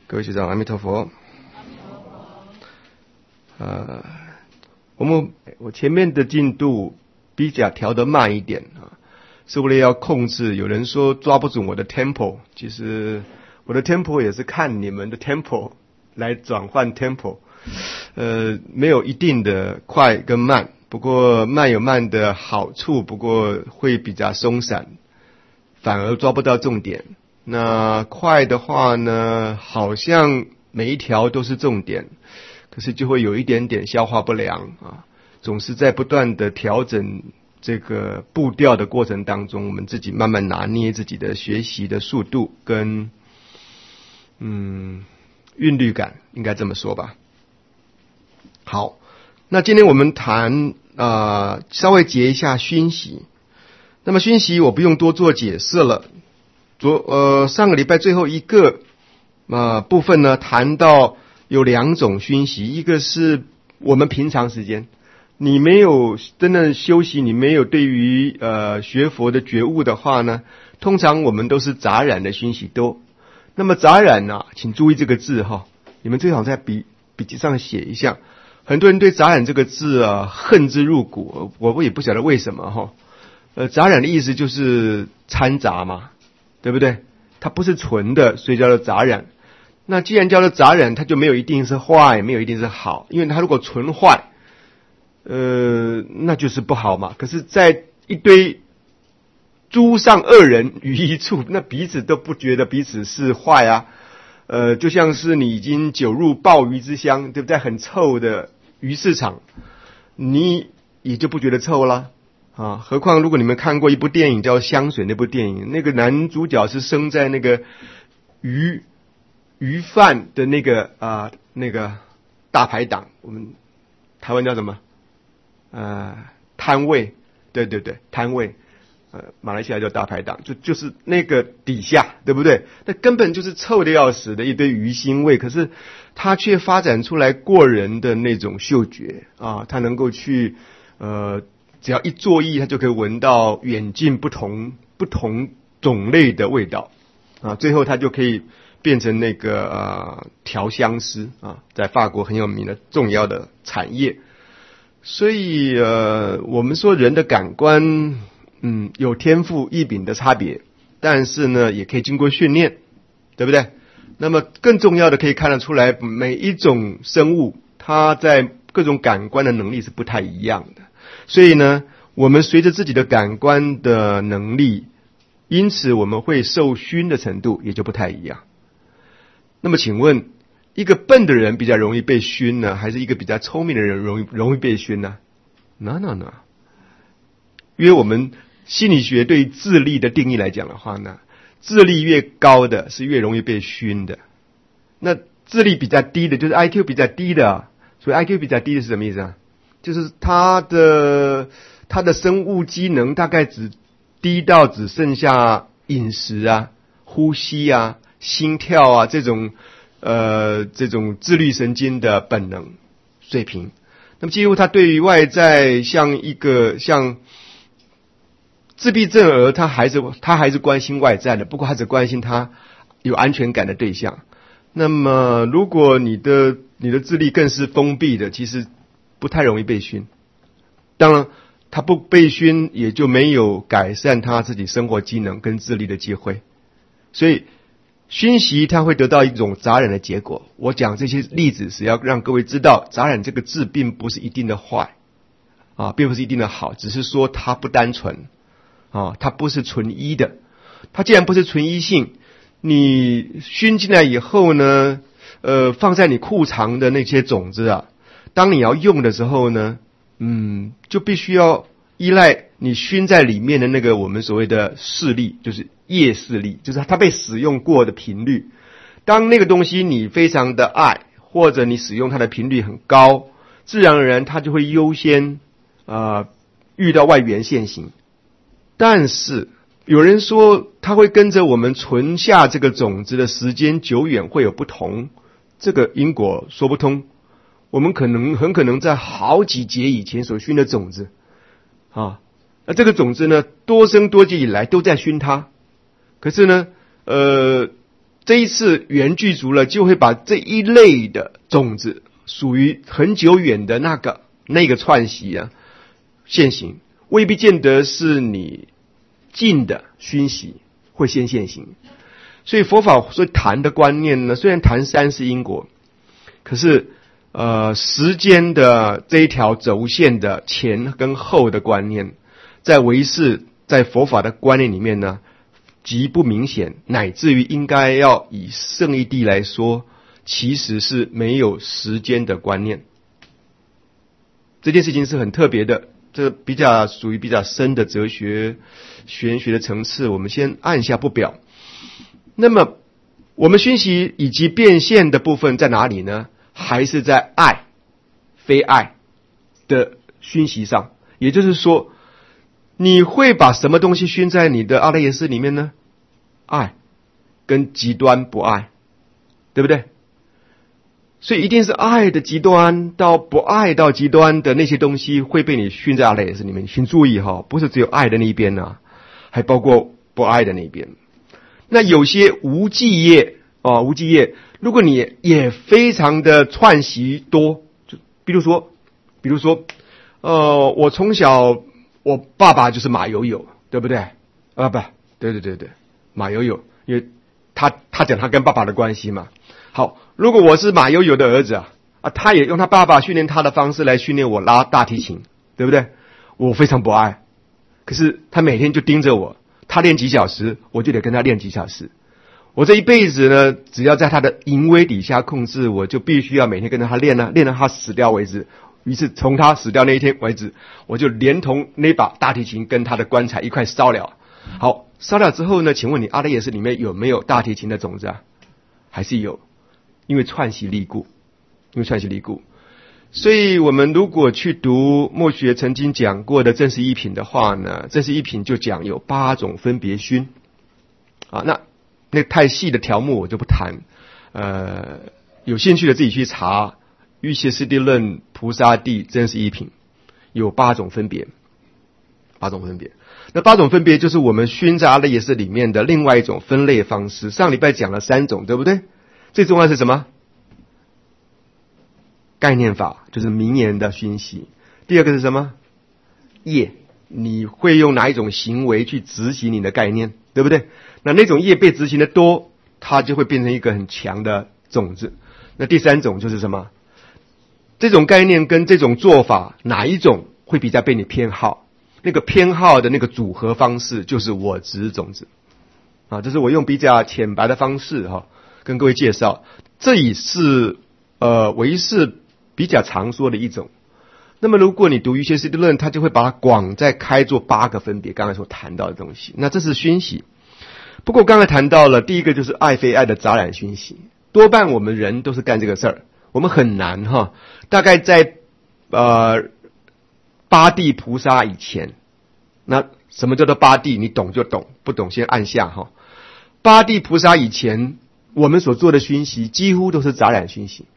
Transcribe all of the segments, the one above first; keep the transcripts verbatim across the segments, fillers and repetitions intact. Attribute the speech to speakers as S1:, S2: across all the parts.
S1: 各位学长，阿弥陀佛。呃，我们我前面的进度比较调得慢一点啊，是为了要控制。有人说抓不准我的 tempo， 其实我的 tempo 也是看你们的 tempo 来转换 tempo， 呃，没有一定的快跟慢，不过慢有慢的好处，不过会比较松散，反而抓不到重点。那快的话呢，好像每一条都是重点，可是就会有一点点消化不良啊，总是在不断的调整这个步调的过程当中，我们自己慢慢拿捏自己的学习的速度跟嗯韵律感，应该这么说吧。好，那今天我们谈啊、呃，稍微结一下熏习。那么熏习我不用多做解释了。昨呃上个礼拜最后一个呃部分呢，谈到有两种熏习，一个是我们平常时间，你没有真正休息，你没有对于呃学佛的觉悟的话呢，通常我们都是杂染的熏习多。那么杂染啊，请注意这个字哈，你们最好在笔笔记上写一下。很多人对杂染这个字啊恨之入骨，我也不晓得为什么哈。呃，杂染的意思就是掺杂嘛，对不对？它不是纯的，所以叫做杂染。那既然叫做杂染，它就没有一定是坏，没有一定是好，因为它如果纯坏，呃，那就是不好嘛。可是，在一堆诸上恶人于一处，那彼此都不觉得彼此是坏啊。呃，就像是你已经酒入鲍鱼之乡，对不对？很臭的鱼市场，你也就不觉得臭了。啊，何况如果你们看过一部电影叫《香水》，那部电影，那个男主角是生在那个鱼鱼贩的那个啊、呃、那个大排档，我们台湾叫什么？呃，摊位，对对对，摊位，呃，马来西亚叫大排档，就就是那个底下，对不对？那根本就是臭的要死的一堆鱼腥味，可是他却发展出来过人的那种嗅觉啊，他能够去呃。只要一作意，他就可以闻到远近不同不同种类的味道啊，最后他就可以变成那个呃调香师啊，在法国很有名的重要的产业。所以呃，我们说人的感官嗯有天赋异禀的差别，但是呢也可以经过训练，对不对？那么更重要的可以看得出来，每一种生物它在各种感官的能力是不太一样的。所以呢，我们随着自己的感官的能力，因此我们会受熏的程度也就不太一样。那么请问，一个笨的人比较容易被熏呢，还是一个比较聪明的人容易容易被熏呢？ No no no。因为我们心理学对智力的定义来讲的话呢，智力越高的是越容易被熏的。那智力比较低的，就是 I Q 比较低的，所以 I Q 比较低的是什么意思啊？就是他的他的生物机能大概只低到只剩下饮食啊、呼吸啊、心跳啊这种呃这种自律神经的本能水平。那么几乎他对于外在像一个像自闭症儿，他还是他还是关心外在的，不过他只关心他有安全感的对象。那么如果你的你的智力更是封闭的，其实不太容易被熏。当然他不被熏也就没有改善他自己生活机能跟智力的机会。所以熏习它会得到一种杂染的结果。我讲这些例子是要让各位知道，杂染这个字并不是一定的坏啊，并不是一定的好，只是说它不单纯啊，它不是纯一的。它既然不是纯一性，你熏进来以后呢，呃，放在你库藏的那些种子啊，当你要用的时候呢，嗯，就必须要依赖你熏在里面的那个我们所谓的视力，就是业视力，就是它被使用过的频率。当那个东西你非常的爱，或者你使用它的频率很高，自然而然它就会优先呃遇到外缘现行。但是有人说它会跟着我们存下这个种子的时间久远会有不同，这个因果说不通。我们可能很可能在好几劫以前所熏的种子啊，那这个种子呢，多生多劫以来都在熏它。可是呢，呃， 这一次缘具足了，就会把这一类的种子，属于很久远的那个那个串习啊现行，未必见得是你近的熏习会先现行。所以佛法所谈的观念呢，虽然谈三世因果，可是呃时间的这一条轴线的前跟后的观念，在唯识在佛法的观念里面呢极不明显，乃至于应该要以圣义谛来说，其实是没有时间的观念。这件事情是很特别的，这比较属于比较深的哲学玄学的层次，我们先按下不表。那么我们熏习以及变现的部分在哪里呢？还是在爱非爱的熏习上。也就是说，你会把什么东西熏在你的阿赖耶识里面呢？爱跟极端不爱，对不对？所以一定是爱的极端到不爱到极端的那些东西会被你熏在阿赖耶识里面。请注意哈，不是只有爱的那一边啊，还包括不爱的那一边。那有些无记业啊，无记业，如果你也非常的串习多，就比如说，比如说，呃，我从小我爸爸就是马友友，对不对？啊，不对对对对，马友友，因为他他讲他跟爸爸的关系嘛。好，如果我是马友友的儿子啊，啊，他也用他爸爸训练他的方式来训练我拉大提琴，对不对？我非常不爱，可是他每天就盯着我，他练几小时，我就得跟他练几小时。我这一辈子呢，只要在他的淫威底下控制，我就必须要每天跟着他练呢，练到他死掉为止。于是从他死掉那一天为止，我就连同那把大提琴跟他的棺材一块烧了。好，烧了之后呢，请问你阿赖耶识里面有没有大提琴的种子啊？还是有，因为串习离故，因为串习离故。所以我们如果去读墨学曾经讲过的正式一品的话呢，正式一品就讲有八种分别熏啊，那那太细的条目我就不谈，呃，有兴趣的自己去查瑜伽师地论菩萨地真实一品，有八种分别，八种分别。那八种分别就是我们熏在阿赖耶识里面的另外一种分类方式。上礼拜讲了三种，对不对？最重要是什么？概念法，就是名言的熏习。第二个是什么？业，你会用哪一种行为去执行你的概念，对不对？那那种业被执行的多，它就会变成一个很强的种子。那第三种就是什么？这种概念跟这种做法，哪一种会比较被你偏好？那个偏好的那个组合方式就是我执种子啊，这是我用比较浅白的方式哈、啊，跟各位介绍。这也是呃唯识比较常说的一种。那么如果你读瑜伽师地论，它就会把它广再开做八个分别，刚才所谈到的东西。那这是熏习。不过刚才谈到了第一个就是爱非爱的杂染熏习，多半我们人都是干这个事儿，我们很难哈。大概在呃八地菩萨以前，那什么叫做八地？你懂就懂，不懂先按下哈。八地菩萨以前，我们所做的熏习几乎都是杂染熏习。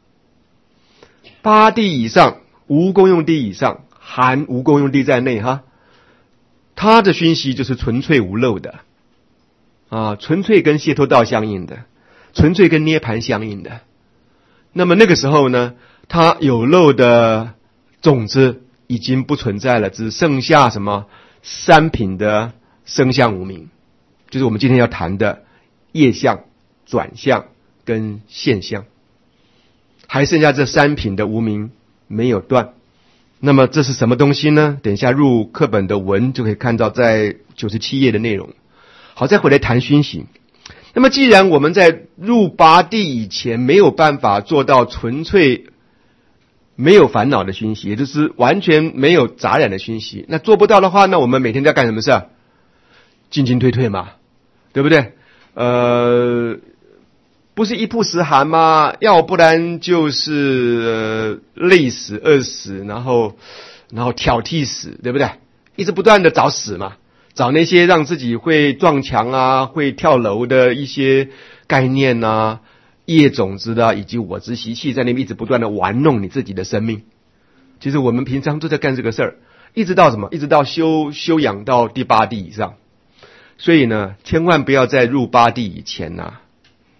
S1: 八地以上，无功用地以上，含无功用地在内哈，它的熏习就是纯粹无漏的啊，纯粹跟解脱道相应的，纯粹跟涅槃相应的。那么那个时候呢，它有漏的种子已经不存在了，只剩下什么三品的生相无明，就是我们今天要谈的业相、转相跟现象，还剩下这三品的无明没有断。那么这是什么东西呢？等一下入课本的文就可以看到，在九十七页的内容。好，再回来谈熏习。那么既然我们在入八地以前没有办法做到纯粹没有烦恼的熏习，也就是完全没有杂染的熏习，那做不到的话，那我们每天在干什么事？进进退退嘛，对不对？呃，不是一曝十寒吗？要不然就是呃累死、饿死，然后然后挑剔死，对不对？一直不断的找死嘛，找那些让自己会撞墙啊、会跳楼的一些概念啊、业种子的、啊、以及我执习气，在那边一直不断的玩弄你自己的生命。其实我们平常都在干这个事儿，一直到什么？一直到修修养到第八地以上。所以呢，千万不要在入八地以前啊，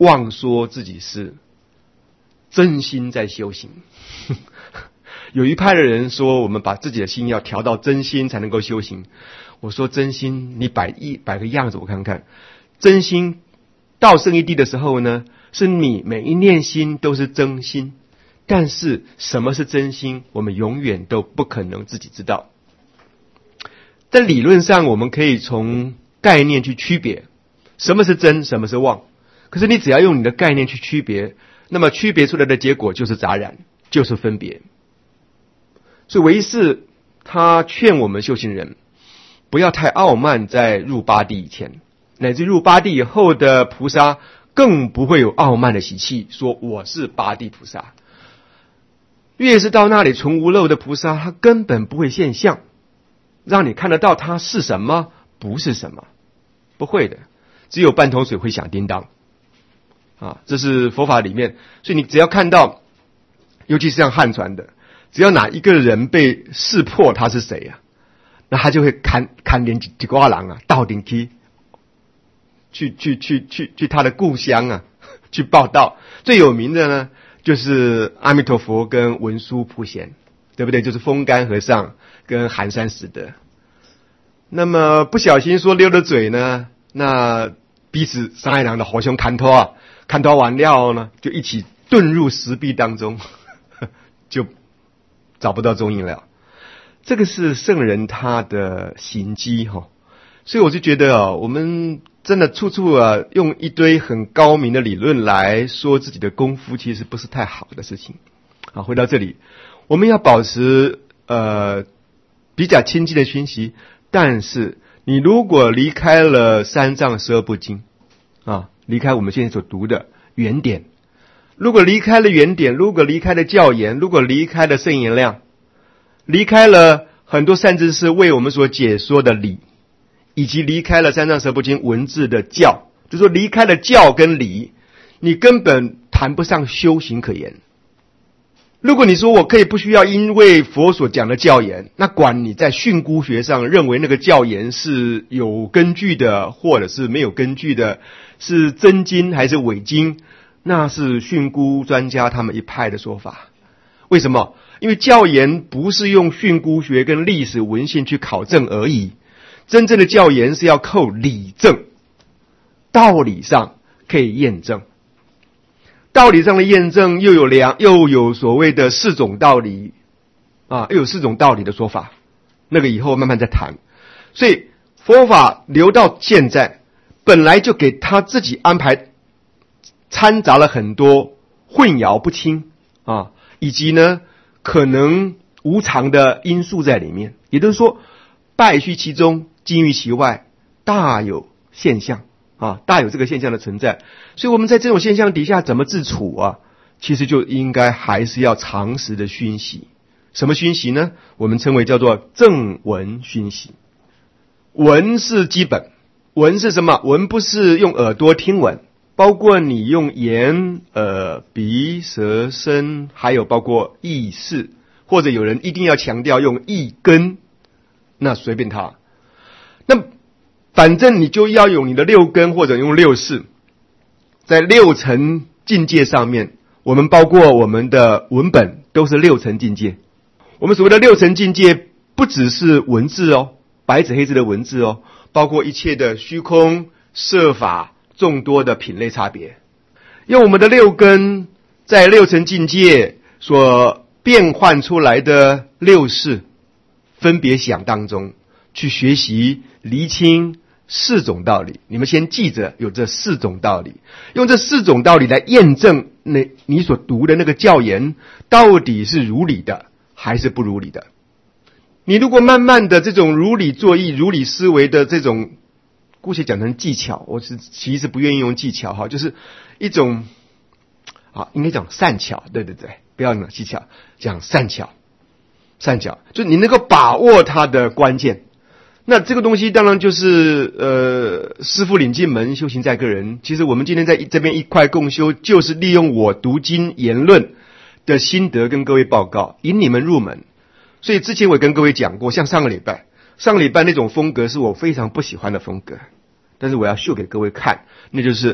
S1: 妄说自己是真心在修行。有一派的人说，我们把自己的心要调到真心才能够修行。我说真心，你摆一摆个样子我看看。真心到圣一地的时候呢，是你每一念心都是真心，但是什么是真心，我们永远都不可能自己知道。在理论上，我们可以从概念去区别什么是真，什么是妄。可是你只要用你的概念去区别，那么区别出来的结果就是杂染，就是分别。所以唯识他劝我们修行人不要太傲慢，在入八地以前，乃至入八地以后的菩萨更不会有傲慢的习气，说我是八地菩萨。越是到那里纯无漏的菩萨，他根本不会现象，让你看得到他是什么不是什么，不会的。只有半桶水会响叮当啊，这是佛法里面。所以你只要看到，尤其是像汉传的，只要哪一个人被识破他是谁啊，那他就会砍砍连几瓜郎啊，到顶去去去去去去他的故乡啊，去报道。最有名的呢，就是阿弥陀佛跟文殊普贤，对不对？就是风干和尚跟寒山拾得。那么不小心说溜了嘴呢，那彼此三害人的好兄砍头啊，砍头完了呢，就一起遁入石壁当中，就找不到踪影了。这个是圣人他的行迹哈，所以我就觉得啊，我们真的处处啊用一堆很高明的理论来说自己的功夫，其实不是太好的事情。好，回到这里，我们要保持呃比较亲近的熏习，但是你如果离开了三藏十二部经啊，离开我们现在所读的原点，如果离开了原点，如果离开了教言，如果离开了圣言量，离开了很多善知识为我们所解说的理，以及离开了三藏十二部经文字的教，就是说离开了教跟理，你根本谈不上修行可言。如果你说我可以不需要因为佛所讲的教言，那管你在训诂学上认为那个教言是有根据的或者是没有根据的，是真经还是伪经，那是训诂专家他们一派的说法。为什么？因为教言不是用训诂学跟历史文献去考证而已，真正的教言是要靠理证，道理上可以验证。道理上的验证又有两又有所谓的四种道理啊，又有四种道理的说法，那个以后慢慢再谈。所以佛法留到现在，本来就给他自己安排掺杂了很多混淆不清啊，以及呢可能无常的因素在里面。也就是说，败虚其中，精于其外，大有现象啊，大有这个现象的存在。所以我们在这种现象底下怎么自处啊？其实就应该还是要常时的熏习。什么熏习呢？我们称为叫做正闻熏习。闻是基本，闻是什么？闻不是用耳朵听闻，包括你用眼、耳、鼻、舌、身，还有包括意识，或者有人一定要强调用意根，那随便他。那反正你就要用你的六根或者用六识，在六层境界上面，我们包括我们的文本都是六层境界。我们所谓的六层境界不只是文字哦，白纸黑字的文字哦，包括一切的虚空色法众多的品类差别。用我们的六根在六层境界所变换出来的六识分别想当中去学习厘清四种道理。你们先记着有这四种道理，用这四种道理来验证那你所读的那个教言到底是如理的还是不如理的。你如果慢慢的这种如理作意、如理思维的这种，姑且讲成技巧，我是其实不愿意用技巧哈，就是一种啊，应该讲善巧，对对对，不要讲技巧，讲善巧，善巧，就你能够把握它的关键。那这个东西当然就是呃，师父领进门，修行在个人。其实我们今天在这边一块共修，就是利用我读经言论的心得跟各位报告，引你们入门。所以之前我跟各位讲过，像上个礼拜，上个礼拜那种风格是我非常不喜欢的风格，但是我要秀给各位看，那就是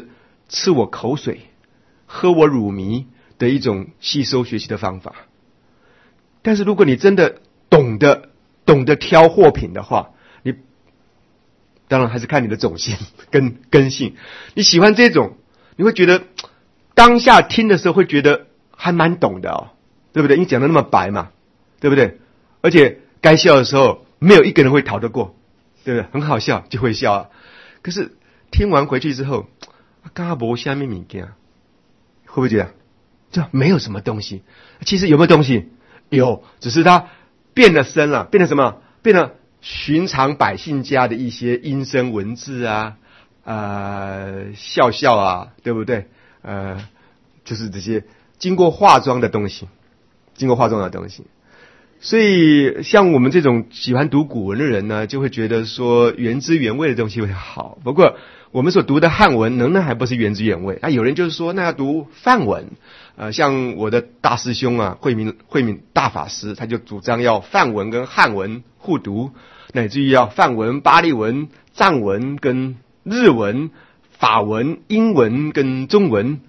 S1: 吃我口水、喝我乳糜的一种吸收学习的方法。但是如果你真的懂得懂得挑货品的话，你当然还是看你的种性跟根性。你喜欢这种，你会觉得当下听的时候会觉得还蛮懂的哦，对不对？你讲的那么白嘛，对不对？而且该笑的时候没有一个人会逃得过，对不对？很好笑就会笑啊。可是听完回去之后，刚刚没下面物件，会不会觉得这没有什么东西？其实有没有东西？有，只是它变得深了，变得什么？变得寻常百姓家的一些音声文字啊，呃，笑笑啊，对不对？呃，就是这些经过化妆的东西，经过化妆的东西。所以像我们这种喜欢读古文的人呢，就会觉得说原汁原味的东西会好。不过我们所读的汉文仍然还不是原汁原味啊。有人就是说那要读范文，呃，像我的大师兄啊，慧明慧明大法师，他就主张要范文跟汉文互读，乃至于要范文、巴利文、藏文跟日文、法文、英文跟中文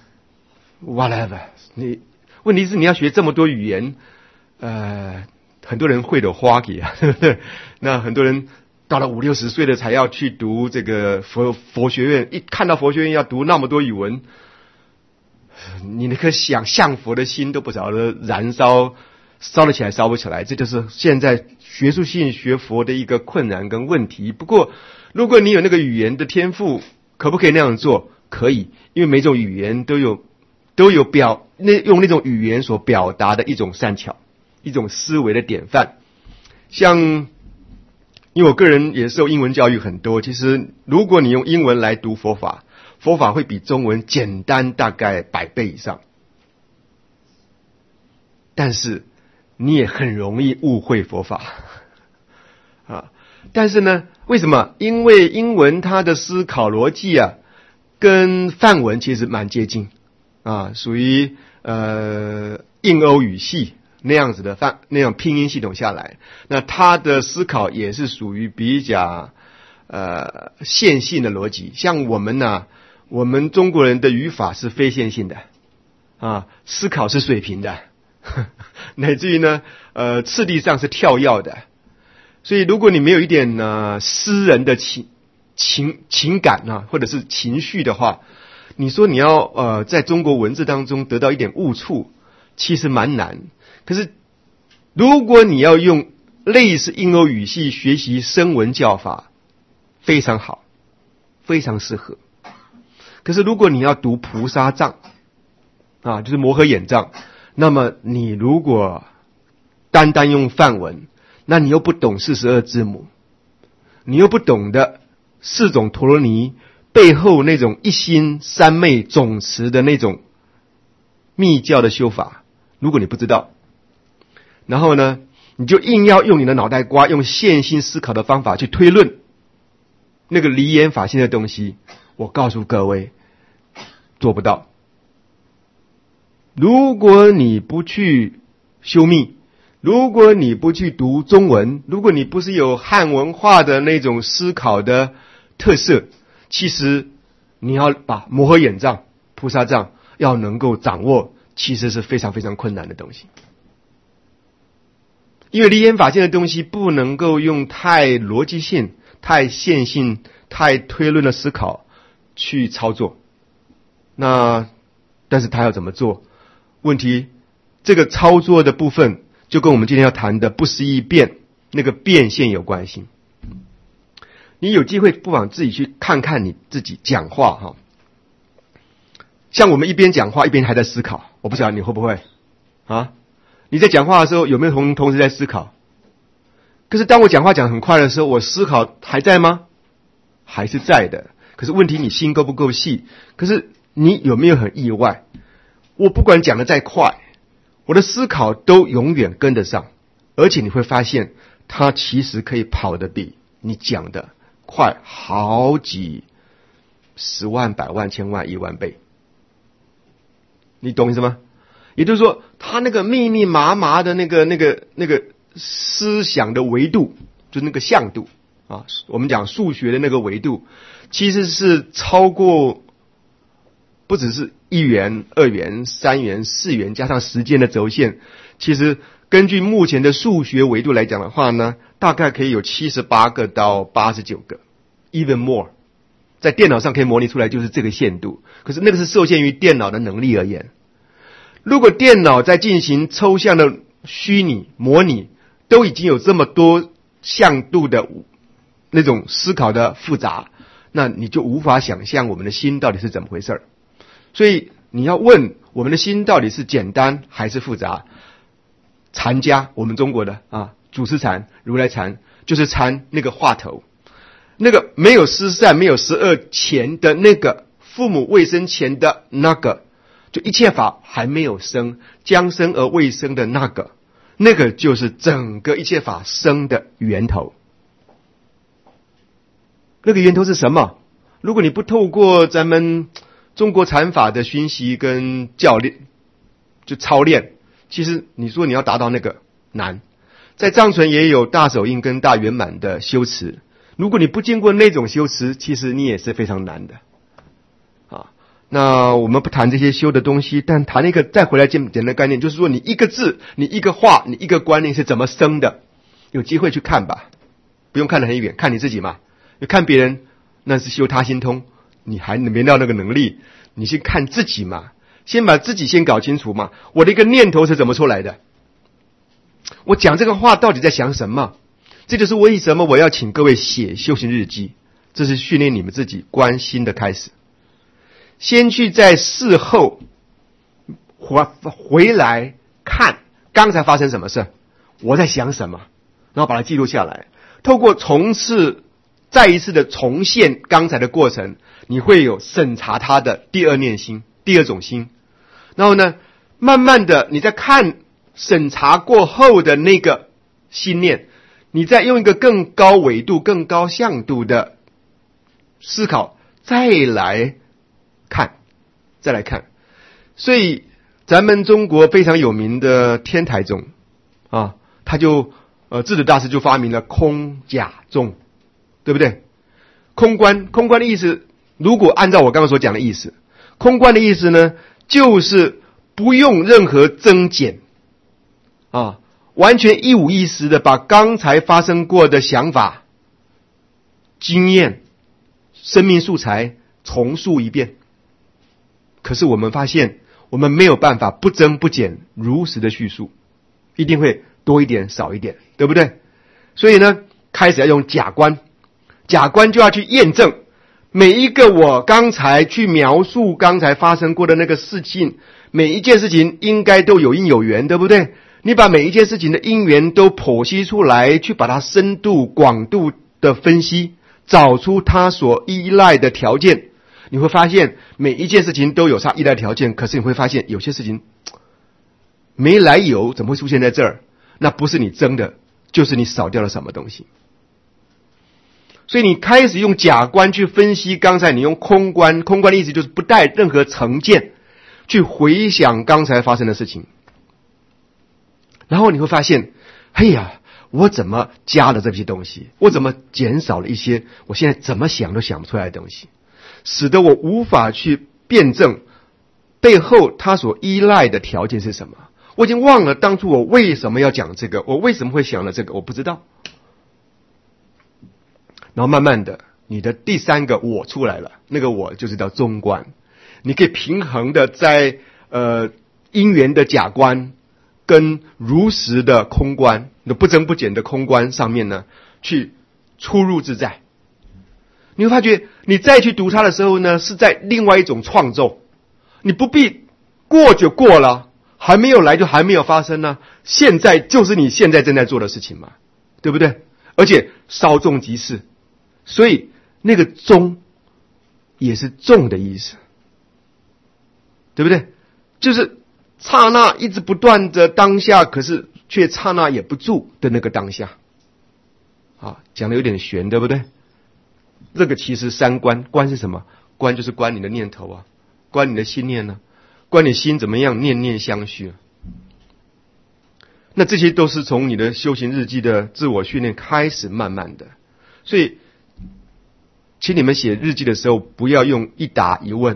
S1: ，whatever。你问题是你要学这么多语言。呃，很多人会的花给啊，对不对？那很多人到了五六十岁了才要去读这个佛佛学院，一看到佛学院要读那么多语文，你那颗想向佛的心都不晓得燃烧，烧得起来烧不起来，这就是现在学术性学佛的一个困难跟问题。不过，如果你有那个语言的天赋，可不可以那样做？可以，因为每种语言都有都有表那用那种语言所表达的一种善巧。一种思维的典范，像因为我个人也受英文教育很多，其实如果你用英文来读佛法，佛法会比中文简单大概百倍以上，但是你也很容易误会佛法啊。但是呢，为什么？因为英文它的思考逻辑啊，跟梵文其实蛮接近啊，属于呃印欧语系。那样子的范那样拼音系统下来，那他的思考也是属于比较呃线性的逻辑。像我们呢、啊，我们中国人的语法是非线性的啊，思考是水平的，呵呵乃至于呢呃次第上是跳跃的。所以如果你没有一点呢私人的情情情感啊，或者是情绪的话，你说你要呃在中国文字当中得到一点悟处，其实蛮难。可是，如果你要用类似印欧语系学习声闻教法，非常好，非常适合。可是，如果你要读菩萨藏啊，就是摩诃眼藏，那么你如果单单用梵文，那你又不懂四十二字母，你又不懂得四种陀罗尼背后那种一心三昧总持的那种密教的修法，如果你不知道。然后呢，你就硬要用你的脑袋瓜，用线性思考的方法去推论那个离言法性的东西，我告诉各位，做不到。如果你不去修密，如果你不去读中文，如果你不是有汉文化的那种思考的特色，其实你要把摩诃眼藏、菩萨藏要能够掌握，其实是非常非常困难的东西。因为离言法性的东西不能够用太逻辑性、太线性、太推论的思考去操作。那但是他要怎么做？问题这个操作的部分就跟我们今天要谈的不思议变那个变现有关系。你有机会不妨自己去看看你自己讲话哈。像我们一边讲话一边还在思考，我不晓得你会不会啊？你在讲话的时候有没有同同时在思考？可是当我讲话讲很快的时候，我思考还在吗？还是在的。可是问题你心够不够细？可是你有没有很意外？我不管讲得再快，我的思考都永远跟得上，而且你会发现它其实可以跑得比你讲的快好几十万、百万、千万、亿万倍。你懂意思吗？也就是说，他那个密密麻麻的那个、那个、那个思想的维度，就是那个向度啊，我们讲数学的那个维度，其实是超过不只是一元、二元、三元、四元，加上时间的轴线，其实根据目前的数学维度来讲的话呢，大概可以有七十八个到八十九个 ，even more， 在电脑上可以模拟出来就是这个限度。可是那个是受限于电脑的能力而言。如果电脑在进行抽象的虚拟模拟，都已经有这么多向度的那种思考的复杂，那你就无法想象我们的心到底是怎么回事。所以你要问我们的心到底是简单还是复杂，禅家，我们中国的啊，祖师禅、如来禅，就是禅那个话头，那个没有失散、没有十二前的那个父母未生前的那个，就一切法还没有生，将生而未生的那个，那个就是整个一切法生的源头。那个源头是什么？如果你不透过咱们中国禅法的熏习跟教练，就操练，其实你说你要达到那个难。在藏传也有大手印跟大圆满的修持，如果你不经过那种修持，其实你也是非常难的。啊，那我们不谈这些修的东西，但谈一个再回来简简单的概念，就是说你一个字，你一个话，你一个观念是怎么生的，有机会去看吧，不用看得很远，看你自己嘛。看别人那是修他心通，你还没到那个能力，你先看自己嘛，先把自己先搞清楚嘛。我的一个念头是怎么出来的？我讲这个话到底在想什么？这就是为什么我要请各位写修行日记，这是训练你们自己观心的开始。先去在事后回回来看刚才发生什么事，我在想什么，然后把它记录下来。透过重次再一次的重现刚才的过程，你会有审查它的第二念心，第二种心。然后呢，慢慢的你在看审查过后的那个心念，你再用一个更高维度、更高向度的思考再来看，再来看。所以咱们中国非常有名的天台宗啊，他就呃智者大师就发明了空假宗，对不对？空观，空观的意思，如果按照我刚刚所讲的意思，空观的意思呢，就是不用任何增减啊，完全一五一十的把刚才发生过的想法、经验、生命素材重述一遍。可是我们发现，我们没有办法不增不减，如实的叙述，一定会多一点少一点，对不对？所以呢，开始要用假观，假观就要去验证每一个我刚才去描述刚才发生过的那个事情，每一件事情应该都有因有缘，对不对？你把每一件事情的因缘都剖析出来，去把它深度广度的分析，找出它所依赖的条件，你会发现每一件事情都有它依赖条件，可是你会发现有些事情没来由，怎么会出现在这儿？那不是你增的，就是你少掉了什么东西。所以你开始用假观去分析刚才你用空观，空观的意思就是不带任何成见去回想刚才发生的事情，然后你会发现，哎呀，我怎么加了这些东西，我怎么减少了一些我现在怎么想都想不出来的东西，使得我无法去辩证背后它所依赖的条件是什么。我已经忘了当初我为什么要讲这个，我为什么会想了这个，我不知道。然后慢慢的，你的第三个我出来了，那个我就是叫中观。你可以平衡的在呃因缘的假观跟如实的空观，不增不减的空观上面呢，去出入自在。你会发觉，你再去读它的时候呢，是在另外一种创作。你不必过就过了，还没有来就还没有发生呢。现在就是你现在正在做的事情嘛，对不对？而且稍纵即逝。所以那个中也是重的意思，对不对？就是刹那一直不断的当下，可是却刹那也不住的那个当下。啊，讲的有点玄，对不对？这个其实三观，观是什么？观就是观你的念头啊，观你的心念呢、啊，观你心怎么样，念念相续、啊。那这些都是从你的修行日记的自我训练开始，慢慢的。所以请你们写日记的时候，不要用一答一问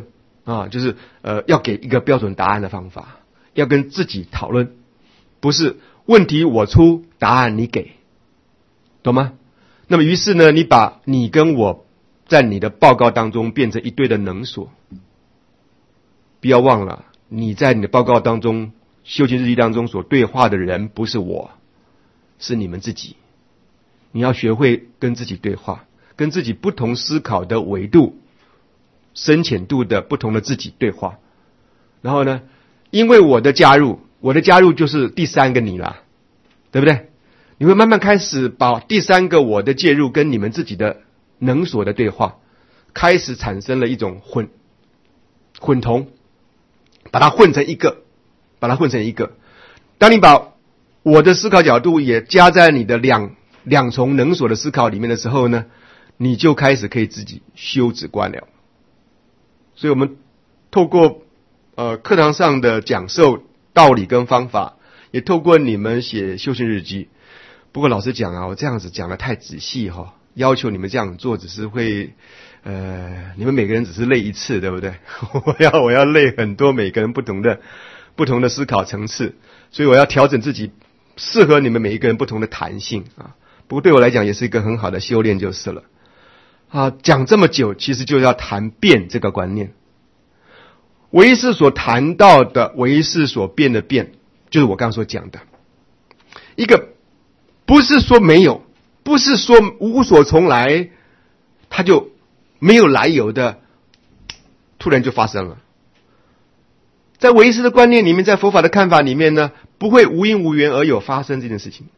S1: 啊，就是呃要给一个标准答案的方法，要跟自己讨论，不是问题我出，答案你给，懂吗？那么于是呢，你把你跟我在你的报告当中变成一堆的能所。不要忘了，你在你的报告当中、修行日记当中所对话的人不是我，是你们自己。你要学会跟自己对话，跟自己不同思考的维度、深浅度的不同的自己对话。然后呢，因为我的加入，我的加入就是第三个你了，对不对？你会慢慢开始把第三个我的介入跟你们自己的能所的对话，开始产生了一种混混同。把它混成一个，把它混成一个。当你把我的思考角度也加在你的两两重能所的思考里面的时候呢，你就开始可以自己修止观了。所以我们透过呃课堂上的讲授道理跟方法，也透过你们写修行日记。不过老实讲啊，我这样子讲的太仔细哈、哦，要求你们这样做只是会。呃，你们每个人只是累一次，对不对？我要我要累很多，每个人不同的不同的思考层次，所以我要调整自己，适合你们每一个人不同的弹性啊。不过对我来讲也是一个很好的修炼就是了。啊，讲这么久，其实就要谈变这个观念。唯识所谈到的唯识所变的变，就是我刚刚所讲的一个，不是说没有，不是说无所从来，它就没有来由的突然就发生了。在唯识的观念里面，在佛法的看法里面呢，不会无因无缘而有发生这件事情。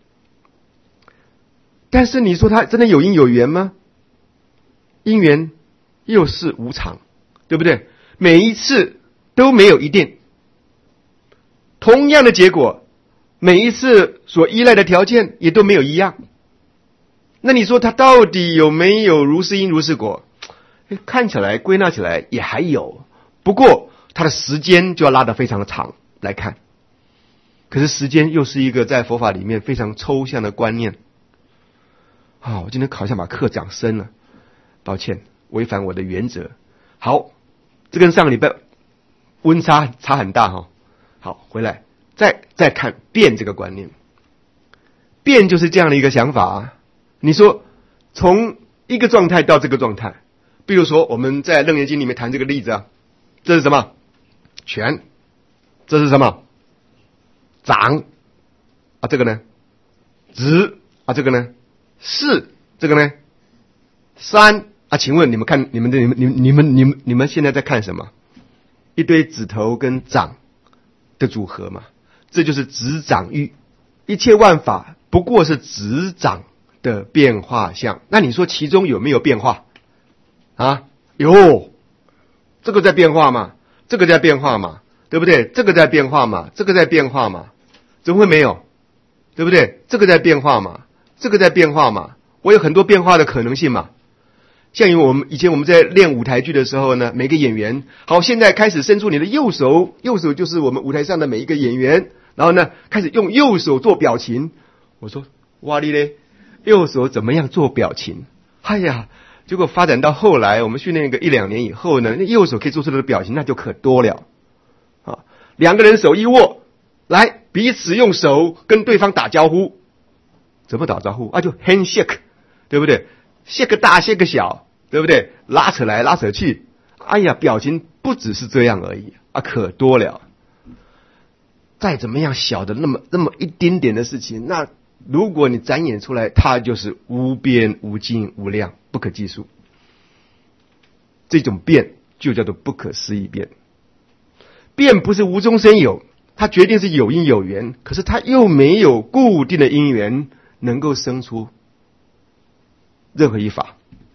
S1: 但是你说它真的有因有缘吗？因缘又是无常，对不对？每一次都没有一定，同样的结果，每一次所依赖的条件也都没有一样。那你说它到底有没有如是因如是果？看起来归纳起来也还有，不过它的时间就要拉得非常的长来看。可是时间又是一个在佛法里面非常抽象的观念。啊，我今天好像把课讲深了，抱歉，违反我的原则。好，这跟上个礼拜温差差很大哈、哦。好，回来再再看变这个观念，变就是这样的一个想法啊。你说从一个状态到这个状态。比如说我们在楞严经里面谈这个例子啊，这是什么？权。这是什么？掌。啊，这个呢？直。啊，这个呢？是。这个呢？三。啊，请问你们看，你们的你们你们你们你们你们现在在看什么？一堆指头跟掌的组合嘛，这就是指掌喻。一切万法不过是指掌的变化相。那你说其中有没有变化？啊，有，这个在变化嘛，这个在变化嘛，对不对？这个在变化嘛，这个在变化嘛，怎么会没有？对不对？这个在变化嘛，这个在变化嘛，我有很多变化的可能性嘛。像我们以前我们在练舞台剧的时候呢，每个演员，好，现在开始伸出你的右手，右手就是我们舞台上的每一个演员，然后呢，开始用右手做表情。我说，哇哩嘞，右手怎么样做表情？哎呀！结果发展到后来，我们训练个一两年以后呢，那右手可以做出来的表情那就可多了啊！两个人手一握，来彼此用手跟对方打招呼，怎么打招呼啊？就 handshake， 对不对？ shake 大 shake 小，对不对？拉扯来拉扯去，哎呀，表情不只是这样而已啊，可多了。再怎么样小的那么那么一丁点的事情，那如果你展演出来，它就是无边无尽无量，不可计数。这种变就叫做不可思议变。变不是无中生有，它决定是有因有缘，可是它又没有固定的因缘能够生出任何一法。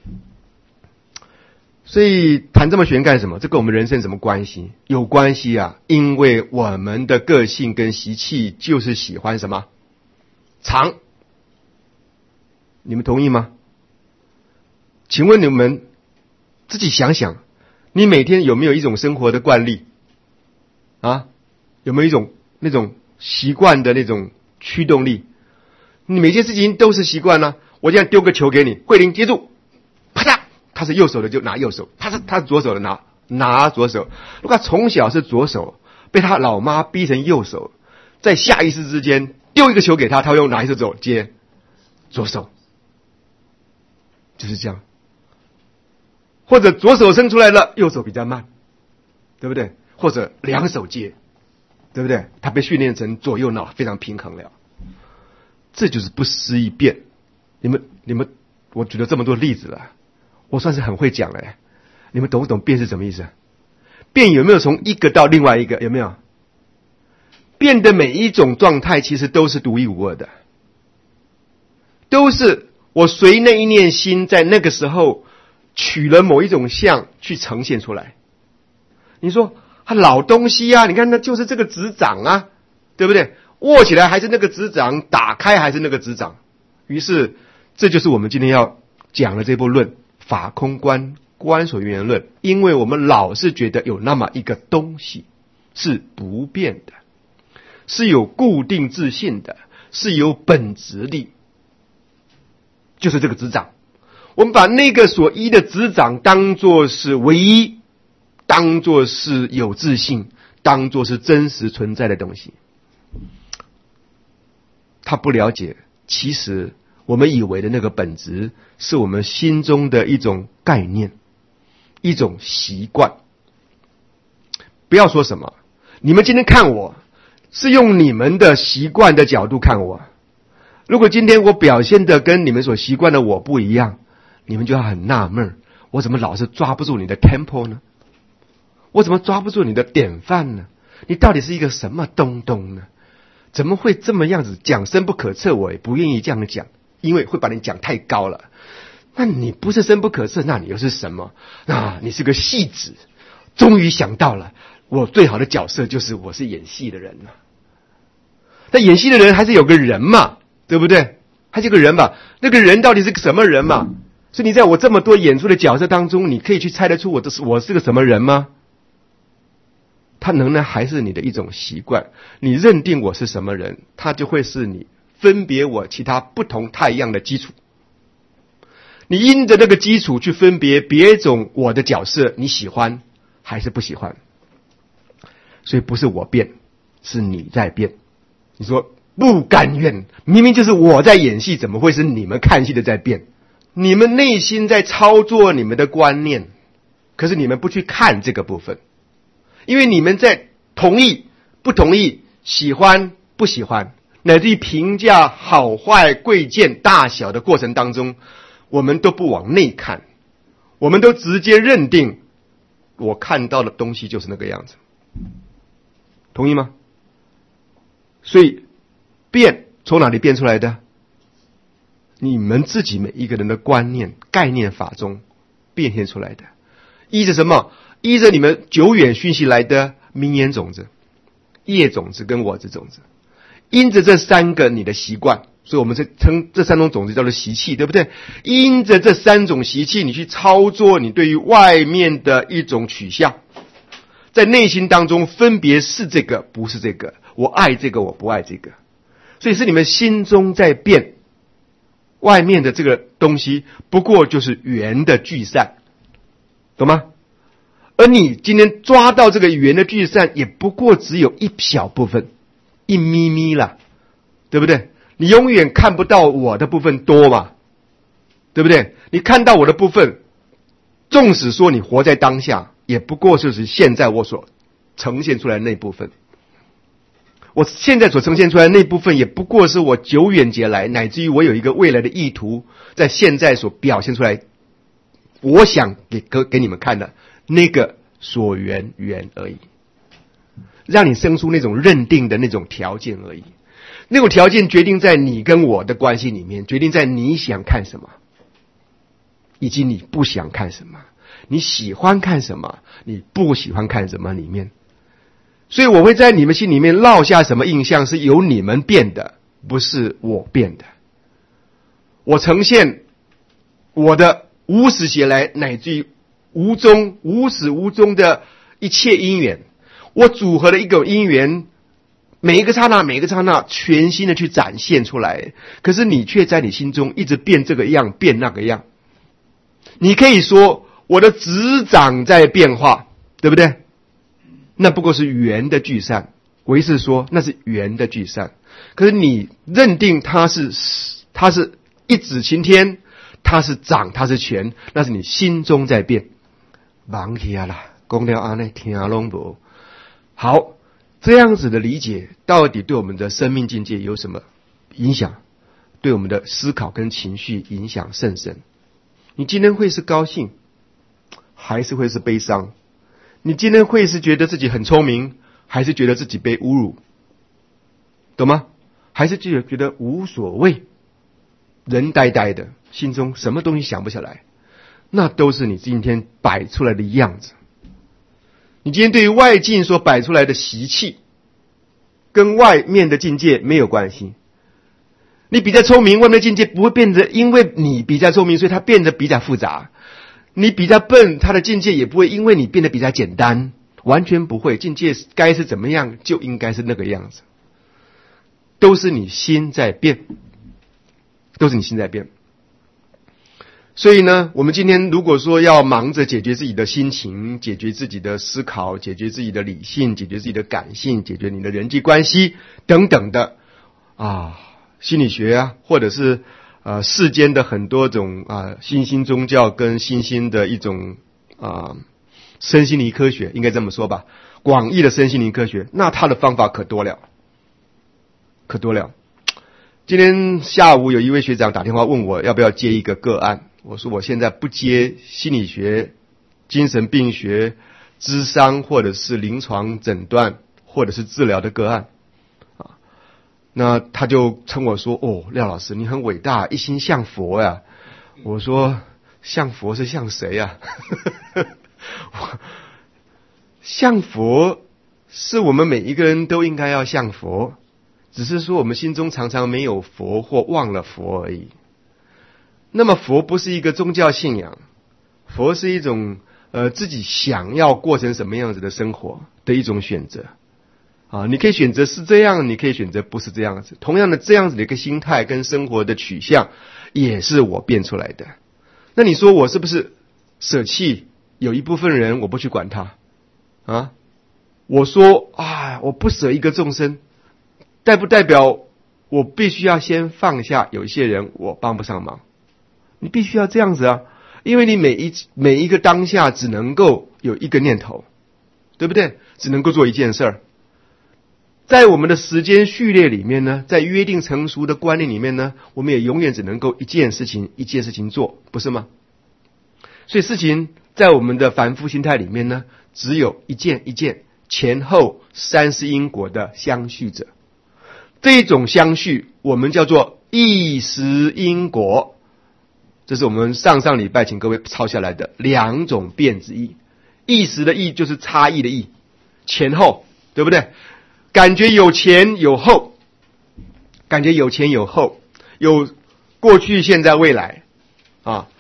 S1: 所以谈这么玄干什么？这跟我们人生什么关系？有关系啊，因为我们的个性跟习气就是喜欢什么？长。你们同意吗？请问你们自己想想，你每天有没有一种生活的惯例啊？有没有一种那种习惯的那种驱动力？你每件事情都是习惯呢、啊。我这样丢个球给你，慧玲接住，啪嚓，他是右手的就拿右手，他是他是左手的拿拿左手。如果他从小是左手，被他老妈逼成右手，在下意识之间丢一个球给他，他会用哪一只手接？左手，就是这样。或者左手伸出来了，右手比较慢，对不对？或者两手接，对不对？他被训练成左右脑非常平衡了。这就是不思议变。你们你们我举了这么多例子了，我算是很会讲了。你们懂不懂变是什么意思？变有没有从一个到另外一个？有没有？变的每一种状态其实都是独一无二的，都是我随那一念心在那个时候取了某一种相去呈现出来。你说它老东西啊，你看那就是这个指掌啊，对不对？握起来还是那个指掌，打开还是那个指掌。于是这就是我们今天要讲的这部论，法空观观所缘缘论。因为我们老是觉得有那么一个东西是不变的，是有固定自性的，是有本质力，就是这个指掌。我们把那个所依的指掌当作是唯一，当作是有自性，当作是真实存在的东西。他不了解，其实我们以为的那个本质是我们心中的一种概念，一种习惯。不要说什么，你们今天看我是用你们的习惯的角度看我，如果今天我表现的跟你们所习惯的我不一样，你们就要很纳闷，我怎么老是抓不住你的 tempo 呢？我怎么抓不住你的典范呢？你到底是一个什么东东呢？怎么会这么样子讲深不可测？我也不愿意这样讲，因为会把你讲太高了。那你不是深不可测，那你又是什么？啊，你是个戏子。终于想到了，我最好的角色就是我是演戏的人了。但演戏的人还是有个人嘛，对不对？还是有个人嘛，那个人到底是个什么人嘛？所以你在我这么多演出的角色当中，你可以去猜得出我的我是个什么人吗？它仍然还是你的一种习惯。你认定我是什么人，它就会是你分别我其他不同太阳的基础。你因着那个基础去分别别种我的角色，你喜欢还是不喜欢？所以不是我变，是你在变。你说不甘愿，明明就是我在演戏，怎么会是你们看戏的在变？你们内心在操作你们的观念，可是你们不去看这个部分，因为你们在同意不同意，喜欢不喜欢，乃至于评价好坏贵贱大小的过程当中，我们都不往内看，我们都直接认定我看到的东西就是那个样子。同意吗？所以变从哪里变出来的？你们自己每一个人的观念概念法中变现出来的。依着什么？依着你们久远熏习来的名言种子、业种子跟我执种子，因着这三个你的习惯，所以我们称这三种种子叫做习气，对不对？因着这三种习气，你去操作你对于外面的一种取向，在内心当中分别是这个不是这个，我爱这个我不爱这个，所以是你们心中在变，外面的这个东西不过就是缘的聚散，懂吗？而你今天抓到这个缘的聚散，也不过只有一小部分，一咪咪啦，对不对？你永远看不到我的部分多嘛，对不对？你看到我的部分，纵使说你活在当下，也不过就是现在我所呈现出来的那部分。我现在所呈现出来的那部分，也不过是我久远劫来，乃至于我有一个未来的意图，在现在所表现出来，我想给给你们看的那个所缘缘而已，让你生出那种认定的那种条件而已。那种条件决定在你跟我的关系里面，决定在你想看什么，以及你不想看什么，你喜欢看什么，你不喜欢看什么里面。所以我会在你们心里面烙下什么印象，是由你们变的，不是我变的。我呈现我的无始劫来乃至于无终无始无终的一切因缘，我组合了一个因缘，每一个刹那每一个刹那全新的去展现出来，可是你却在你心中一直变这个样变那个样。你可以说我的执掌在变化， 对不对？那不过是圆的聚散，唯识说那是圆的聚散。可是你认定它是它是一指擎天，它是掌，它是权，那是你心中在变。忙起啊啦，讲了安尼听拢无。好，这样子的理解到底对我们的生命境界有什么影响？对我们的思考跟情绪影响甚深。你今天会是高兴，还是会是悲伤？你今天会是觉得自己很聪明，还是觉得自己被侮辱？懂吗？还是觉得觉得无所谓，人呆呆的，心中什么东西想不起来？那都是你今天摆出来的样子。你今天对于外境所摆出来的习气，跟外面的境界没有关系。你比较聪明，外面的境界不会变得因为你比较聪明，所以它变得比较复杂。你比较笨，它的境界也不会因为你变得比较简单，完全不会。境界该是怎么样，就应该是那个样子。都是你心在变，都是你心在变。所以呢，我们今天如果说要忙着解决自己的心情，解决自己的思考，解决自己的理性，解决自己的感性，解决你的人际关系等等的啊，心理学啊，或者是呃世间的很多种啊新兴宗教跟新兴的一种啊身心灵科学，应该这么说吧，广义的身心灵科学，那它的方法可多了，可多了。今天下午有一位学长打电话问我要不要接一个个案，我说我现在不接心理学、精神病学、諮商或者是临床诊断或者是治疗的个案啊。那他就称我说：“哦，廖老师，你很伟大，一心向佛呀。”我说：“向佛是向谁呀？”向佛是我们每一个人都应该要向佛。只是说我们心中常常没有佛或忘了佛而已。那么佛不是一个宗教信仰，佛是一种呃自己想要过成什么样子的生活的一种选择啊。你可以选择是这样，你可以选择不是这样子。同样的，这样子的一个心态跟生活的取向也是我变出来的。那你说我是不是舍弃有一部分人我不去管他啊？我说啊，我不舍一个众生，代不代表我必须要先放下有一些人我帮不上忙？你必须要这样子啊，因为你每一每一个当下只能够有一个念头，对不对？只能够做一件事儿。在我们的时间序列里面呢，在约定成熟的观念里面呢，我们也永远只能够一件事情一件事情做，不是吗？所以事情在我们的凡夫心态里面呢，只有一件一件前后三世因果的相续者。这种相续我们叫做意识因果，这是我们上上礼拜请各位抄下来的两种变之一。意识的意就是差异的意，前后，对不对？感觉有前有后，感觉有前有后，有过去现在未来啊。